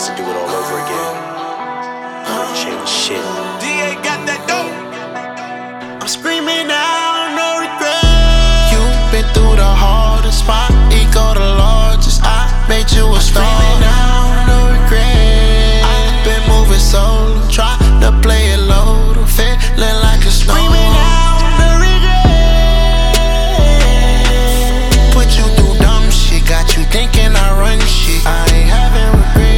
chance to do it all over again. Never change shit. DA got that dope. I'm screaming out, no regret. You've been through the hardest spot, ego the largest. I made you a star. Screaming out, no regret. I've been moving solo, try to play it low, feeling like a snow. Screaming out, no regret. Put you through dumb shit, got you thinking I run shit. I ain't having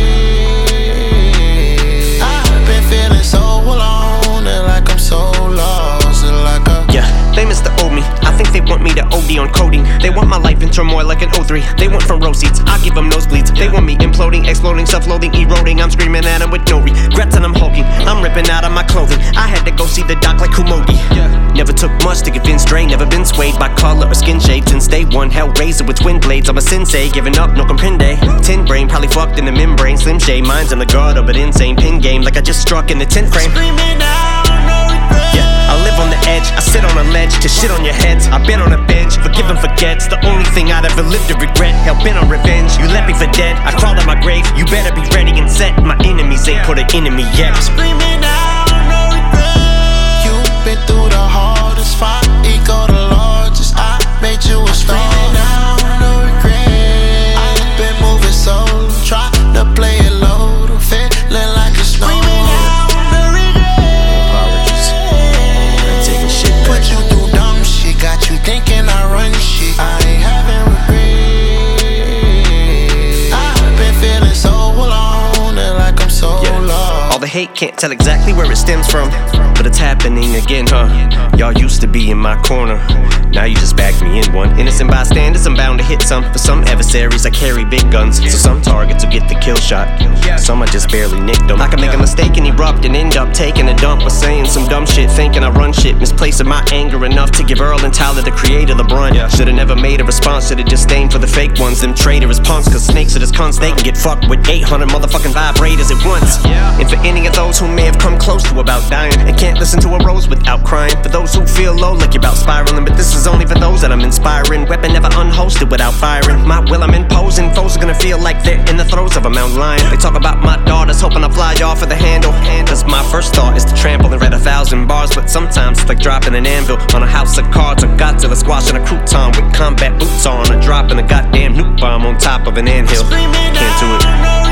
regret. I've been feeling so alone, and like I'm so lost, and like They miss the old me. I think they want me to OD on coding. They want my life in turmoil like an O3. They want front row seats, I give them nosebleeds. They want me imploding, exploding, self-loathing, eroding. I'm screaming at them with no regrets and I'm hulking. I'm ripping out of my clothing. I had to go see the doc like Kumogi. Never took much to convince Dre. Never been swayed by color or skin shade since day one. Hellraiser with twin blades. I'm a sensei, giving up, no comprende. Tin brain, probably fucked in the membrane. Slim shade, minds in the gutter, but insane. Pin game like I just struck in the 10th frame. screaming out, no regret. I live on the edge, I sit on a ledge to shit on your heads. I've been on a bench, forgive and forget's the only thing I'd ever lived to regret. Hell bent on revenge, you left me for dead. I crawled out my grave, you better be ready and set. My enemies ain't put an enemy yet. Screaming out, no regret. You've been through the hardest spot, ego the largest. I made you a star. Screaming out, no regret. I've been moving solo, try to play it low, feeling like a snow. Screaming out, no regret. Apologies. I'm taking shit back. Put you through dumb shit, got you thinking I run shit. I ain't having regret. I've been feeling so alone, and like I'm so lost. All the hate can't tell exactly where it stems from, but it's happening again, huh? Y'all used to be in my corner, now you just backed me in one. Innocent bystanders, I'm bound to hit some. For some adversaries, I carry big guns, so some targets will get the kill shot. Some I just barely nicked them. I can make a mistake and erupt and end up taking a dump or saying some dumb shit, thinking I run shit, misplacing my anger enough to give Earl and Tyler, the creator, the brunt. Should've never made a response, should've just aimed for the fake ones. Them traitorous punks, cause snakes are just cunts. They can get fucked with 800 motherfucking vibrators at once. And for any of those who may have come close to about dying and can't listen to a rose without crying. For those who feel low like you're about spiraling, but this is only for those that I'm inspiring. Weapon never unholstered without firing. My will I'm imposing, foes are gonna feel like they're in the throes of a mountain lion. They talk about my daughters, hoping I fly off of the handle. Cause my first thought is to trample and read 1,000 bars, but sometimes it's like dropping an anvil on a house of cards. Or Godzilla squashing a crouton with combat boots on, or dropping a goddamn nuke bomb on top of an anthill. Screaming Can't do it. out, no